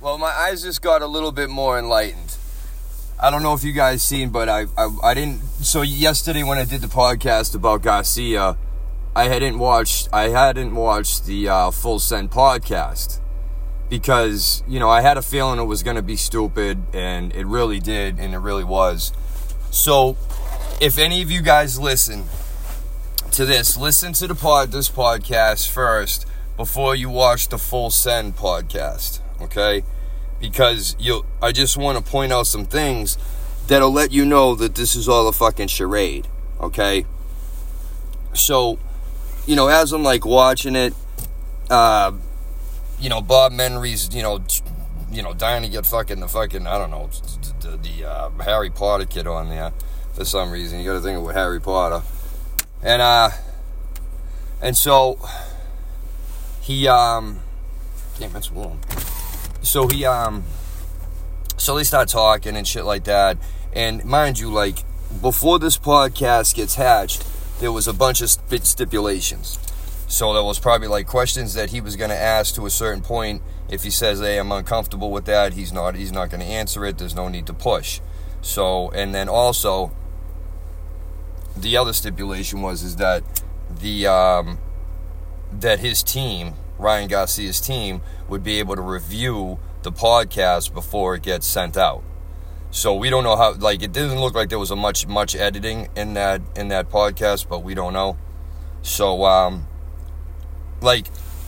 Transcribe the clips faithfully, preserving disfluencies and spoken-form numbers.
Well, my eyes just got a little bit more enlightened. I don't know if you guys seen, but I, I I didn't. So yesterday when I did the podcast about Garcia, I hadn't watched I hadn't watched the uh, Full Send podcast because, you know, I had a feeling it was going to be stupid, and it really did, and it really was. So if any of you guys listen to this, listen to the pod this podcast first before you watch the Full Send podcast, okay? Because you, I just want to point out some things that'll let you know that this is all a fucking charade, okay? So, you know, as I'm like watching it, uh, you know, Bob Menery's, you know, you know, dying to get fucking the fucking, I don't know, the, the uh, Harry Potter kid on there for some reason. You got to think of Harry Potter, and uh, and so he um, damn, it's warm. So he, um, so they start talking and shit like that. And mind you, like, before this podcast gets hatched, there was a bunch of stipulations. So there was probably, like, questions that he was going to ask to a certain point. If he says, hey, I'm uncomfortable with that, he's not, he's not going to answer it. There's no need to push. So, and then also, the other stipulation was, is that the, um, that his team, Ryan Garcia's team, would be able to review the podcast before it gets sent out. So we don't know how, like, it didn't look like there was a much much editing in that in that podcast, but we don't know. So um like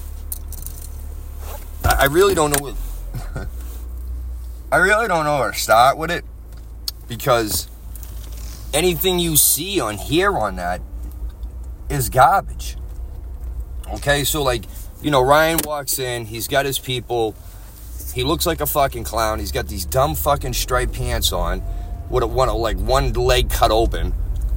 I really don't know what I really don't know where to start with it, because anything you see on here on that is garbage. Okay, so like, you know, Ryan walks in, he's got his people, he looks like a fucking clown, he's got these dumb fucking striped pants on, with a, one, like one leg cut open,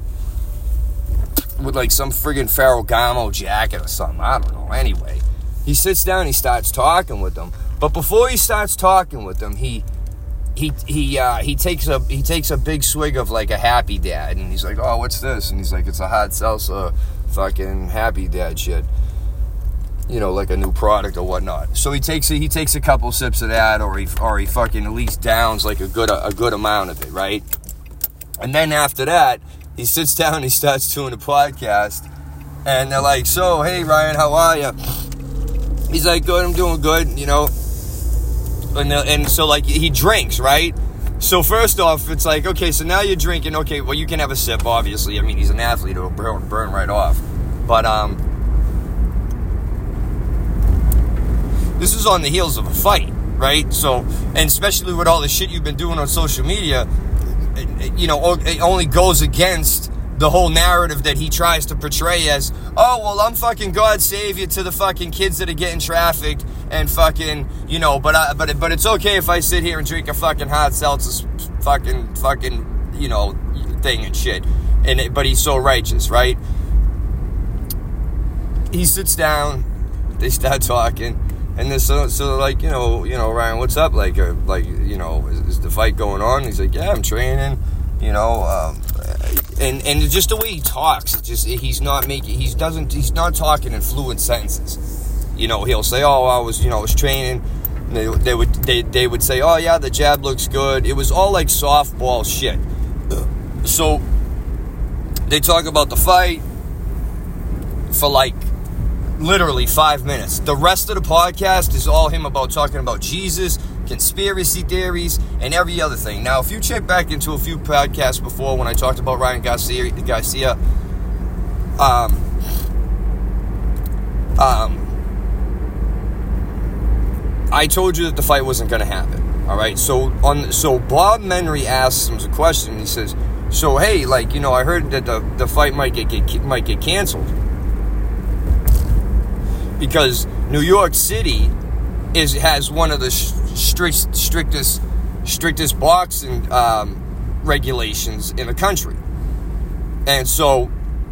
with like some friggin' Ferragamo jacket or something, I don't know, anyway. He sits down, he starts talking with them, but before he starts talking with them, he, he, he, uh, he takes a, he takes a big swig of like a Happy Dad, and he's like, oh, what's this? And he's like, it's a hot salsa fucking Happy Dad shit. You know, like a new product or whatnot. So he takes a, he takes a couple sips of that, or he or he fucking at least downs like a good a, a good amount of it, right? And then after that, he sits down and he starts doing the podcast, and they're like, "So, hey Ryan, how are you?" He's like, "Good, I'm doing good," you know. And and so like he drinks, right? So first off, it's like, okay, so now you're drinking. Okay, well you can have a sip, obviously. I mean, he's an athlete; it'll burn, burn right off. But um. This is on the heels of a fight, right? So, and especially with all the shit you've been doing on social media, you know, it only goes against the whole narrative that he tries to portray as, oh, well, I'm fucking God's savior to the fucking kids that are getting trafficked and fucking, you know, but I, but but it's okay if I sit here and drink a fucking hot seltzer fucking, fucking, you know, thing and shit. And it, but he's so righteous, right? He sits down, they start talking. And then so, so like, you know, you know, Ryan, what's up? Like, uh, like, you know, is, is the fight going on? He's like, yeah, I'm training, you know, um, and and just the way he talks, it's just he's not making, he doesn't, he's not talking in fluent sentences. You know, he'll say, oh, I was, you know, I was training. And they, they would, they, they would say, oh yeah, the jab looks good. It was all like softball shit. So they talk about the fight for like literally five minutes. The rest of the podcast is all him about talking about Jesus, conspiracy theories, and every other thing. Now, if you check back into a few podcasts before when I talked about Ryan Garcia, Garcia um, um, I told you that the fight wasn't going to happen. All right. So on, so Bob Menery asks him a question. He says, "So hey, like, you know, I heard that the, the fight might get, get might get canceled." Because New York City is has one of the strict, strictest strictest boxing um, regulations in the country, and so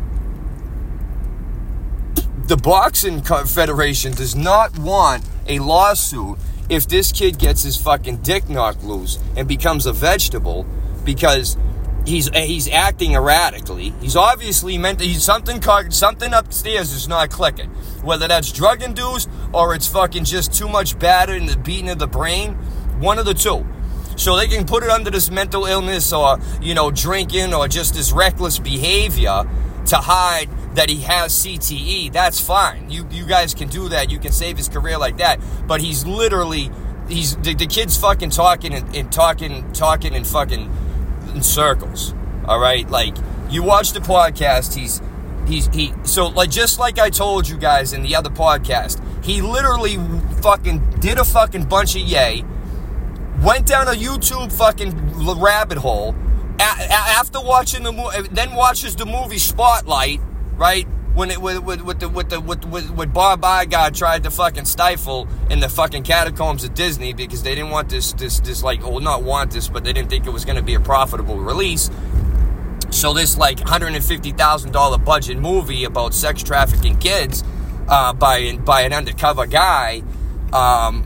the Boxing Federation does not want a lawsuit if this kid gets his fucking dick knocked loose and becomes a vegetable because he's he's acting erratically. He's obviously meant to, he's something something upstairs is not clicking. Whether that's drug induced or it's fucking just too much batter in the beating of the brain, One of the two. So they can put it under this mental illness or, you know, drinking or just this reckless behavior to hide that he has C T E. That's fine. You you guys can do that. You can save his career like that. But he's literally, he's the, the kid's fucking talking and, and talking, talking in fucking in circles. All right? Like, you watch the podcast, he's, he's, he, so like, just like I told you guys in the other podcast, he literally fucking did a fucking bunch of yay, went down a YouTube fucking rabbit hole, a- a- after watching the movie, then watches the movie Spotlight, right? When it with with with the with the with with, with Bob Iger tried to fucking stifle in the fucking catacombs of Disney because they didn't want this this this like, well, not want this, but they didn't think it was going to be a profitable release. So this like one hundred fifty thousand dollars budget movie about sex trafficking kids uh, by by an undercover guy, um,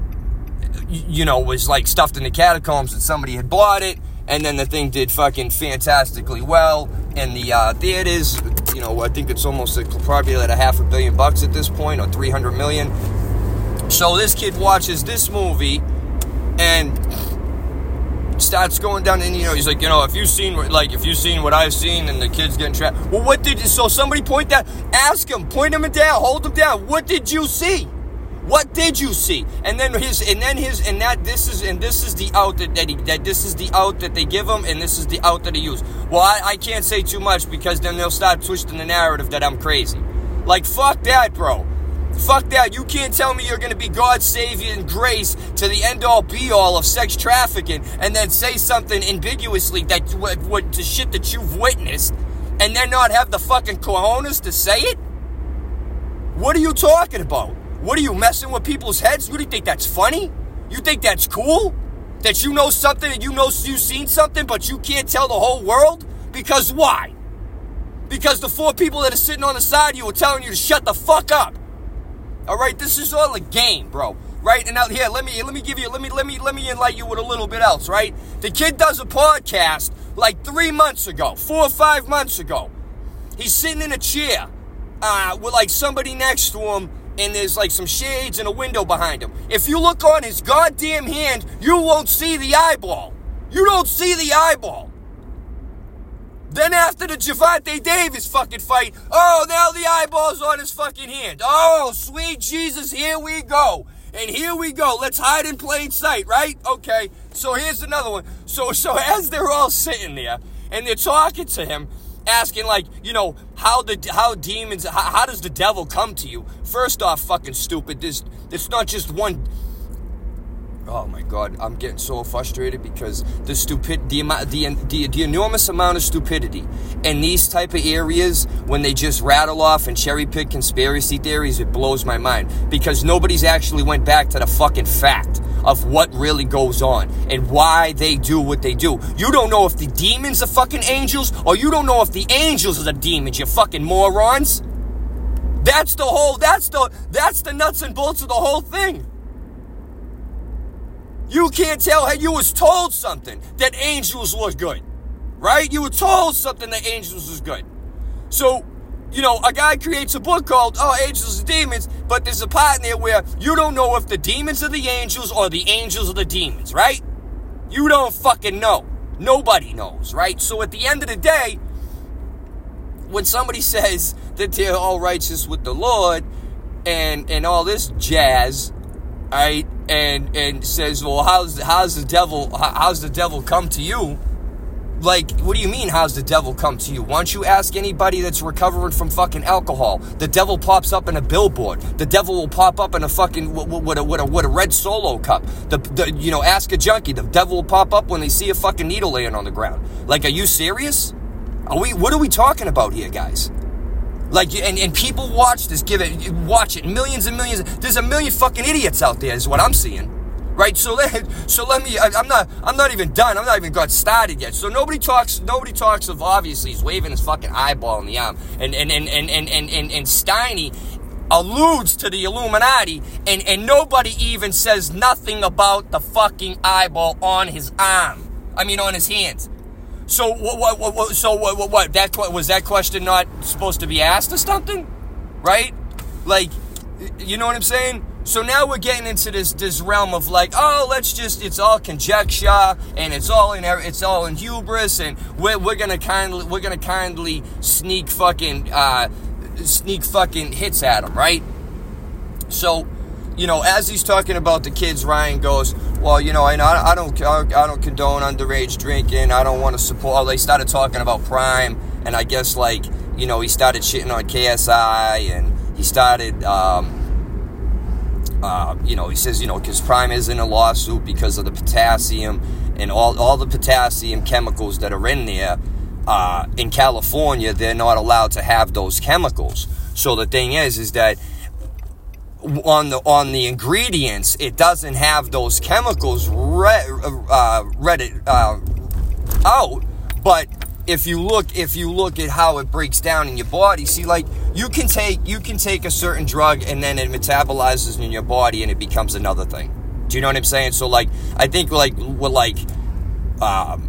you know, was like stuffed in the catacombs and somebody had bought it, and then the thing did fucking fantastically well in the uh, theaters. You know, I think it's almost like probably at a half a billion bucks at this point, or three hundred million. So this kid watches this movie and starts going down, and, you know, he's like, you know, if you've seen, like, if you've seen what I've seen, and the kid's getting trapped. Well, what did you, so somebody point that, ask him, point him down, hold him down. What did you see? What did you see? And then his, and then his, and that, this is, and this is the out that, that he, that this is the out that they give him, and this is the out that he used. Well, I, I can't say too much because then they'll start twisting the narrative that I'm crazy. Like, fuck that, bro. Fuck that. You can't tell me you're going to be God's savior and grace to the end-all, be-all of sex trafficking and then say something ambiguously that what, what the shit that you've witnessed and then not have the fucking cojones to say it? What are you talking about? What are you, messing with people's heads? What do you think, that's funny? You think that's cool? That you know something and you know you've seen something but you can't tell the whole world? Because why? Because the four people that are sitting on the side of you are telling you to shut the fuck up. All right, this is all a game, bro. Right? And now here, let me let me give you let me let me let me enlighten you with a little bit else, right? The kid does a podcast like three months ago, four or five months ago. He's sitting in a chair uh, with like somebody next to him, and there's like some shades and a window behind him. If you look on his goddamn hand, you won't see the eyeball. You don't see the eyeball. Then after the Gervonta Davis fucking fight, oh, now the eyeball's on his fucking hand. Oh, sweet Jesus, here we go. And here we go. Let's hide in plain sight, right? Okay, so here's another one. So, so as they're all sitting there, and they're talking to him, asking, like, you know, how the how demons, how, how does the devil come to you? First off, fucking stupid, this, it's not just one... Oh my God, I'm getting so frustrated because the stupid, the amount, the, the the enormous amount of stupidity in these type of areas when they just rattle off and cherry pick conspiracy theories, it blows my mind because nobody's actually went back to the fucking fact of what really goes on and why they do what they do. You don't know if the demons are fucking angels or you don't know if the angels are the demons, you fucking morons. That's the whole, that's the, that's the nuts and bolts of the whole thing. You can't tell. Hey, you was told something that angels was good, right? You were told something that angels was good. So, you know, a guy creates a book called, oh, Angels and Demons, but there's a part in there where you don't know if the demons are the angels or the angels are the demons, right? You don't fucking know. Nobody knows, right? So at the end of the day, when somebody says that they're all righteous with the Lord and and all this jazz, right? And and says, well, how's how's the devil how's the devil come to you? Like, what do you mean, how's the devil come to you? Why don't you ask anybody that's recovering from fucking alcohol? The devil pops up in a billboard. The devil will pop up in a fucking with a with a, with a red Solo cup. The, the you know, ask a junkie. The devil will pop up when they see a fucking needle laying on the ground. Like, are you serious? Are we? What are we talking about here, guys? Like, and, and people watch this, give it, watch it, millions and millions. There's a million fucking idiots out there, is what I'm seeing, right? So let, so let me. I, I'm not, I'm not even done. I'm not even got started yet. So nobody talks, nobody talks of obviously he's waving his fucking eyeball in the arm, and and and and and and and, and Steiny alludes to the Illuminati, and and nobody even says nothing about the fucking eyeball on his arm. I mean, on his hands. So what? What? What? what so what, what? What? That was that question not supposed to be asked or something, right? Like, you know what I'm saying? So now we're getting into this this realm of like, oh, let's just, it's all conjecture, and it's all in it's all in hubris, and we're we're gonna kindly we're gonna kindly sneak fucking uh, sneak fucking hits at him, right? So, you know, as he's talking about the kids, Ryan goes, well, you know, I I don't I don't condone underage drinking. I don't want to support. Oh, they started talking about Prime, and I guess like, you know, he started shitting on K S I, and he started. Um, Uh, you know, he says, you know, because Prime is in a lawsuit because of the potassium and all, all the potassium chemicals that are in there. Uh, in California, they're not allowed to have those chemicals. So the thing is, is that on the on the ingredients, it doesn't have those chemicals read uh, read it uh, out. But if you look, if you look at how it breaks down in your body, see, like you can take you can take a certain drug and then it metabolizes in your body and it becomes another thing. Do you know what I'm saying? So like, I think like with like, um,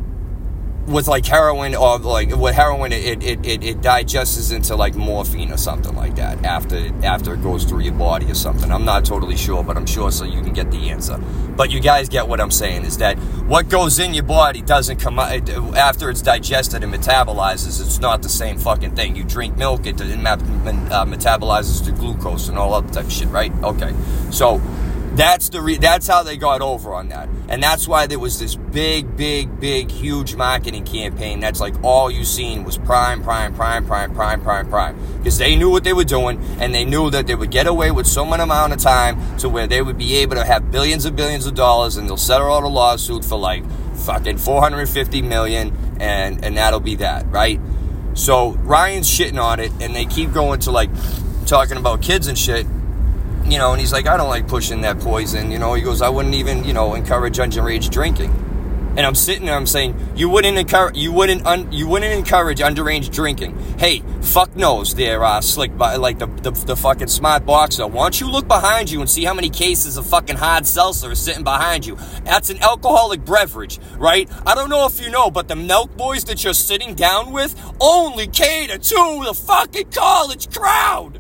with like heroin or like with heroin, it it, it it digests into like morphine or something like that after after it goes through your body or something. I'm not totally sure, but I'm sure so you can get the answer. But you guys get what I'm saying, is that what goes in your body doesn't come out after it's digested and metabolizes. It's not the same fucking thing. You drink milk, it, it uh, metabolizes to glucose and all that type of shit, right? Okay, so that's the re- that's how they got over on that, and that's why there was this big, big, big, huge marketing campaign. That's like all you seen was Prime, Prime, Prime, Prime, Prime, Prime, Prime, because they knew what they were doing, and they knew that they would get away with so much amount of time to where they would be able to have billions and billions of dollars, and they'll settle out a lawsuit for like fucking four hundred fifty million, and and that'll be that, right? So Ryan's shitting on it, and they keep going to like talking about kids and shit. You know, and he's like, I don't like pushing that poison. You know, he goes, I wouldn't even, you know, encourage underage drinking. And I'm sitting there, I'm saying, you wouldn't encourage, you wouldn't, un, you wouldn't encourage underage drinking. Hey, fuck knows there, uh, slick, by, like the, the the fucking smart boxer. Why don't you look behind you and see how many cases of fucking hard seltzer are sitting behind you? That's an alcoholic beverage, right? I don't know if you know, but the milk boys that you're sitting down with only cater to the fucking college crowd.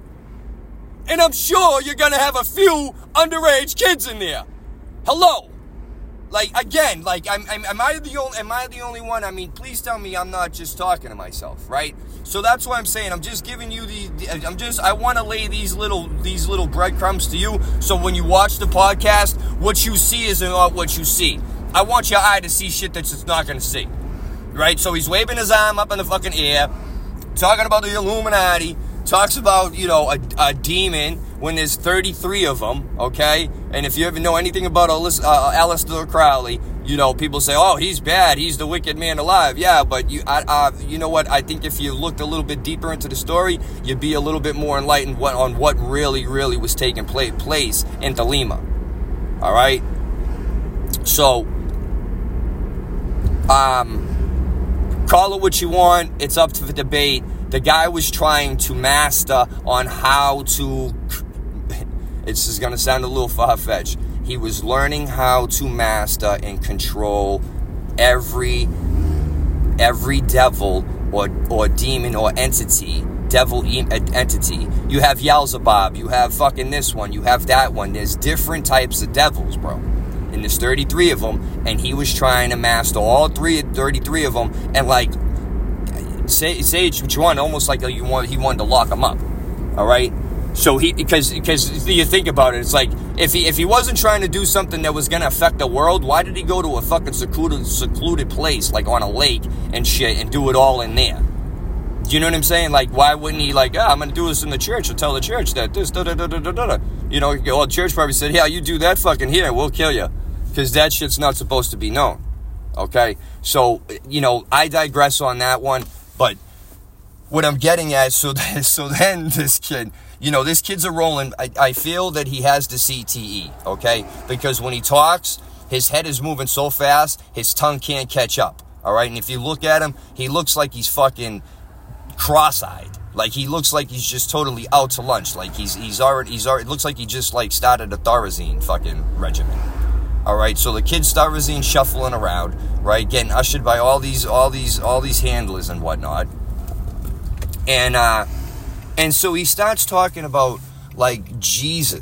And I'm sure you're going to have a few underage kids in there. Hello. Like, again, like, I'm, I'm, am I the only, am I the only one? I mean, please tell me I'm not just talking to myself, right? So that's what I'm saying. I'm just giving you the, the I'm just, I want to lay these little, these little breadcrumbs to you. So when you watch the podcast, what you see is not what you see. I want your eye to see shit that it's not going to see, right? So he's waving his arm up in the fucking air, talking about the Illuminati. Talks about, you know, a, a demon when there's thirty-three of them, okay? And if you ever know anything about Alis, uh, Aleister Crowley, you know, people say, oh, he's bad, he's the wicked man alive. Yeah, but you I, uh, you know what? I think if you looked a little bit deeper into the story, you'd be a little bit more enlightened what, on what really, really was taking play, place in Thelema. All right? So, um, call it what you want. It's up to the debate. The guy was trying to master on how to, it's just going to sound a little far-fetched. He was learning how to master and control every, every devil or, or demon or entity, devil entity. You have Beelzebub, you have fucking this one, you have that one. There's different types of devils, bro. And there's thirty-three of them, and he was trying to master all three, thirty-three of them, and like, Say, say what you want, almost like you want, he wanted to lock him up, all right? So he, because because you think about it, it's like if he if he wasn't trying to do something that was gonna affect the world, why did he go to a fucking secluded secluded place like on a lake and shit and do it all in there? Do you know what I'm saying? Like, why wouldn't he like, ah, I'm gonna do this in the church and tell the church that this da da da da da da. You know, well, the church probably said, yeah, you do that fucking here, we'll kill you, because that shit's not supposed to be known. Okay, so you know, I digress on that one. But what I'm getting at, so that, so then this kid, you know, this kid's a rolling. I, I feel that he has the C T E, okay? Because when he talks, his head is moving so fast, his tongue can't catch up, all right? And if you look at him, he looks like he's fucking cross-eyed. Like, he looks like he's just totally out to lunch. Like, he's he's already, he's already, it looks like he just, like, started a Thorazine fucking regimen. All right, so the kid's Thorazine shuffling around, right? Getting ushered by all these, all these, all these handlers and whatnot. And uh, and so he starts talking about like Jesus,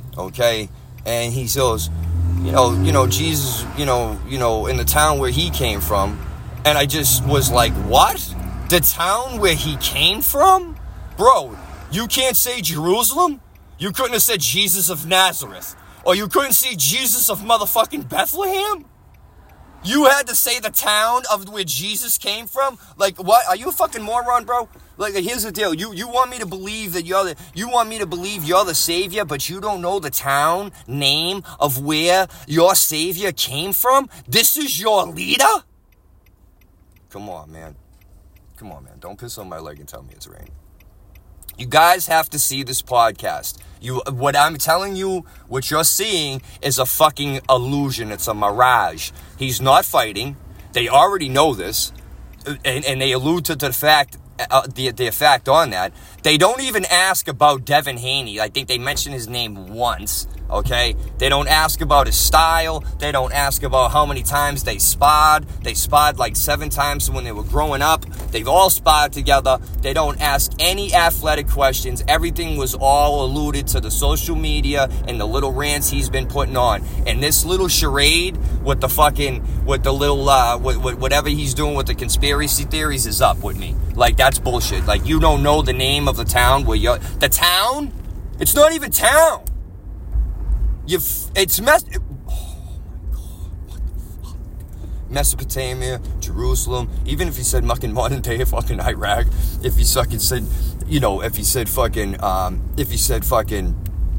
okay? And he says, you know, you know, Jesus, you know, you know, in the town where he came from. And I just was like, what? The town where he came from? Bro, you can't say Jerusalem? You couldn't have said Jesus of Nazareth. Or you couldn't say Jesus of motherfucking Bethlehem? You had to say the town of where Jesus came from? Like, what? Are you a fucking moron, bro? Like, here's the deal. You you want me to believe that you're the, you want me to believe you're the savior, but you don't know the town name of where your savior came from? This is your leader? Come on, man. Come on, man. Don't piss on my leg and tell me it's raining. You guys have to see this podcast. You, what I'm telling you, what you're seeing is a fucking illusion. It's a mirage. He's not fighting. They already know this, and, and they allude to the fact, uh, the the fact on that. They don't even ask about Devin Haney. I think they mentioned his name once. Okay, they don't ask about his style. They don't ask about how many times they sparred. They sparred like seven times when they were growing up. They've all sparred together. They don't ask any athletic questions. Everything was all alluded to the social media and the little rants he's been putting on. And this little charade with the fucking, with the little, uh, with, with whatever he's doing with the conspiracy theories is up with me. Like, that's bullshit. Like, you don't know the name of the town where you're, the town? It's not even town. You've, it's mess. It, oh my God, what the fuck? Mesopotamia, Jerusalem. Even if he said fucking modern day fucking Iraq, if he fucking said, you know, if he said fucking, um, if he said fucking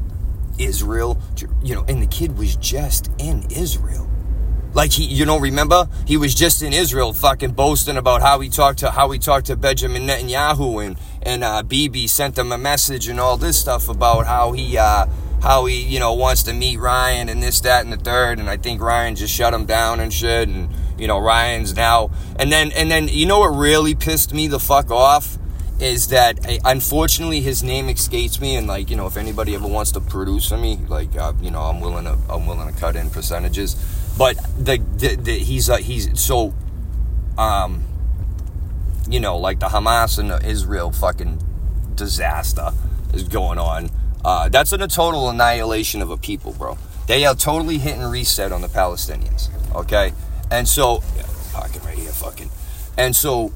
Israel, you know, and the kid was just in Israel. Like, he, you know, remember? He was just in Israel fucking boasting about how he talked to, how he talked to Benjamin Netanyahu, and, and, uh, Bibi sent him a message and all this stuff about how he, uh, how he, you know, wants to meet Ryan and this, that, and the third. And I think Ryan just shut him down and shit. And, you know, Ryan's now, and then, and then, you know what really pissed me the fuck off is that, unfortunately, his name escapes me. And, like, you know, if anybody ever wants to produce for me, like, uh, you know, I'm willing to, I'm willing to cut in percentages. But the, the, the he's, uh, he's so, um, you know, like the Hamas and the Israel fucking disaster is going on. Uh, that's a total annihilation of a people, bro. They are totally hitting reset on the Palestinians, okay? And so, yeah, pocket right here, fucking. And so,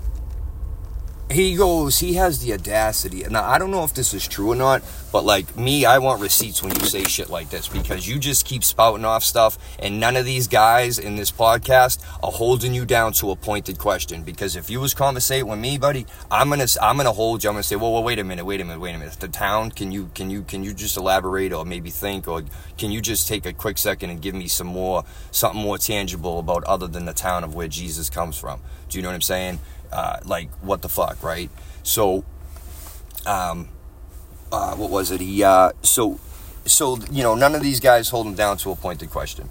he goes, he has the audacity. Now, I don't know if this is true or not, but like me, I want receipts when you say shit like this, because you just keep spouting off stuff, and none of these guys in this podcast are holding you down to a pointed question. Because if you was conversating with me, buddy, I'm gonna, I'm gonna hold you. I'm gonna say, well, well, wait a minute, wait a minute, wait a minute. The town, can you, can you, can you just elaborate, or maybe think, or can you just take a quick second and give me some more, something more tangible about other than the town of where Jesus comes from? Do you know what I'm saying? Uh, like, what the fuck, right? So, um, uh, what was it? He, uh, so, so, you know, none of these guys hold him down to a pointed question.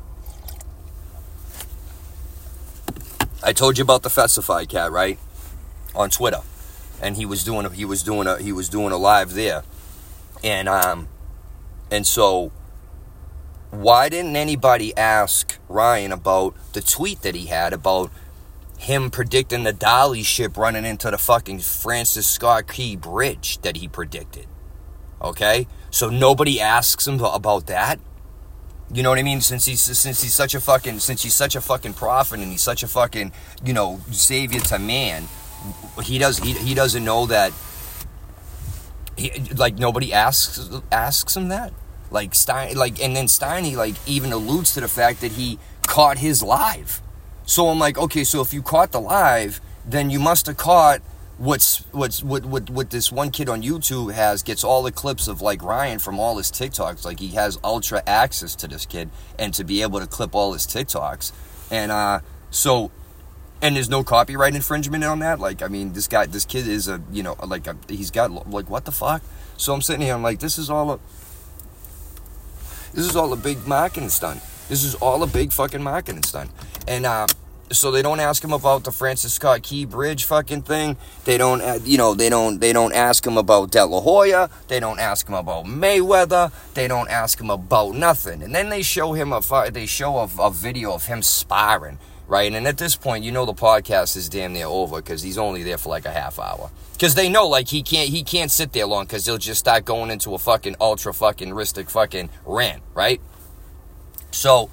I told you about the Festify cat, right? On Twitter. And he was doing a, he was doing a, he was doing a live there. And, um, and so, why didn't anybody ask Ryan about the tweet that he had about him predicting the Dolly ship running into the fucking Francis Scott Key Bridge that he predicted? Okay? So nobody asks him about that? You know what I mean? Since he's since he's such a fucking since he's such a fucking prophet, and he's such a fucking, you know, savior to man, he does he he doesn't know that he, like, nobody asks asks him that? Like Stein like and then Steiny like even alludes to the fact that he caught his live. So I'm like, okay, so if you caught the live, then you must have caught what's what's what what what this one kid on YouTube has, gets all the clips of like Ryan from all his TikToks. Like, he has ultra access to this kid, and to be able to clip all his TikToks. And uh so and there's no copyright infringement on that. Like, I mean, this guy this kid is a, you know, like a, he's got, like, what the fuck? So I'm sitting here, I'm like, this is all a this is all a big marketing stunt. This is all a big fucking marketing stunt. And, uh, so they don't ask him about the Francis Scott Key Bridge fucking thing. They don't, uh, you know, they don't, they don't ask him about De La Hoya. They don't ask him about Mayweather. They don't ask him about nothing. And then they show him a, they show a, a video of him sparring, right? And at this point, you know the podcast is damn near over because he's only there for like a half hour. Because they know, like, he can't he can't sit there long because he'll just start going into a fucking ultra fucking ristic fucking rant, right? So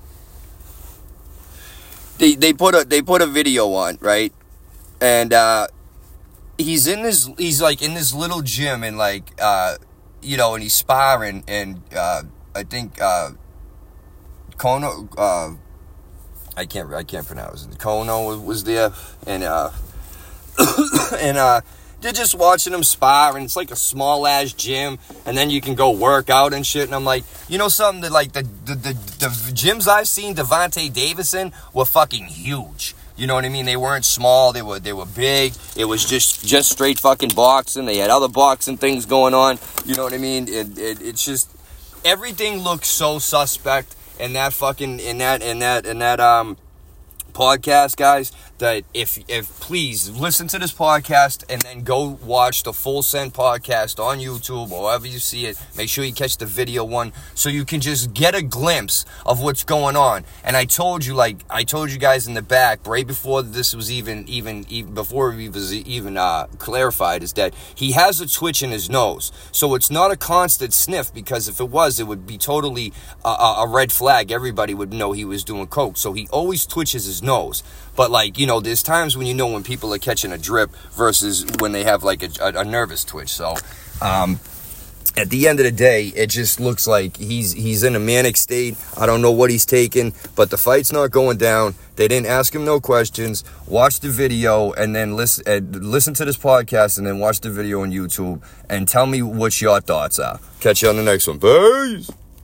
they they put a they put a video on, right? And uh, he's in this he's like in this little gym and like uh, you know, and he's sparring and uh, I think uh, Kono uh, I can't I can't pronounce it. Kono was, was there and uh, and uh. They're just watching him spar, and it's like a small-ass gym, and then you can go work out and shit, and I'm like, you know something, that like, the, the, the, the gyms I've seen Devontae Davis in were fucking huge, you know what I mean? They weren't small, they were they were big, it was just, just straight fucking boxing, they had other boxing things going on, you know what I mean? It, it It's just, everything looks so suspect in that fucking, in that, in that, in that, um, podcast, guys, that if if please listen to this podcast and then go watch the Full Send podcast on YouTube or wherever you see it. Make sure you catch the video one so you can just get a glimpse of what's going on. And I told you, like I told you guys in the back right before this was even even, even before it was even uh, clarified, is that he has a twitch in his nose, so it's not a constant sniff, because if it was, it would be totally a, a red flag. Everybody would know he was doing coke, so he always twitches his nose. But, like, you know, there's times when you know when people are catching a drip versus when they have, like, a, a, a nervous twitch. So, um, at the end of the day, it just looks like he's he's in a manic state. I don't know what he's taking, but the fight's not going down. They didn't ask him no questions. Watch the video and then listen, uh, listen to this podcast and then watch the video on YouTube and tell me what your thoughts are. Catch you on the next one. Peace!